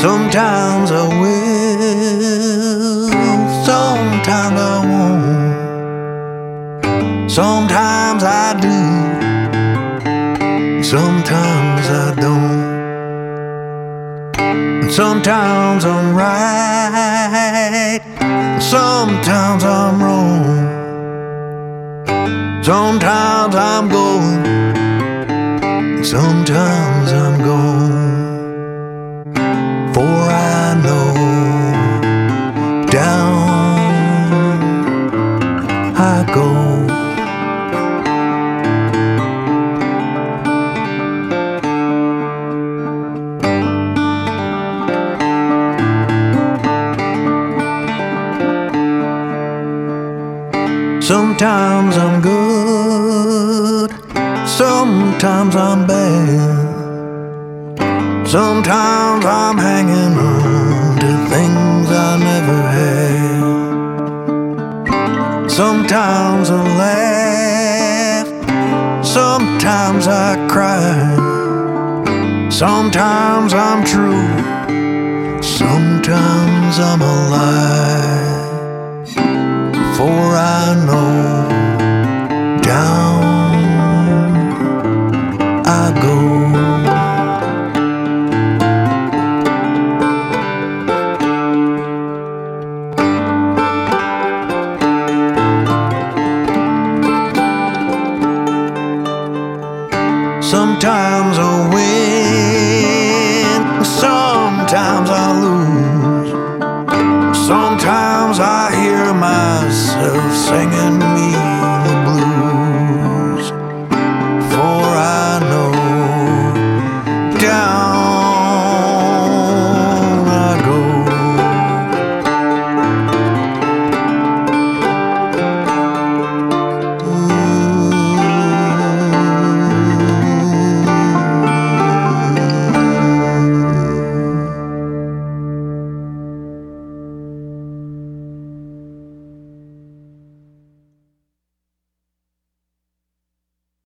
Sometimes I will, sometimes I won't. Sometimes I do, sometimes I don't. Sometimes I'm right, sometimes I'm wrong. Sometimes I'm going, sometimes I'm gone. For I know down I go. Sometimes I'm good, sometimes I'm bad. Sometimes I'm hanging on to things I never had. Sometimes I laugh, sometimes I cry. Sometimes I'm true, sometimes I'm a lie. For I know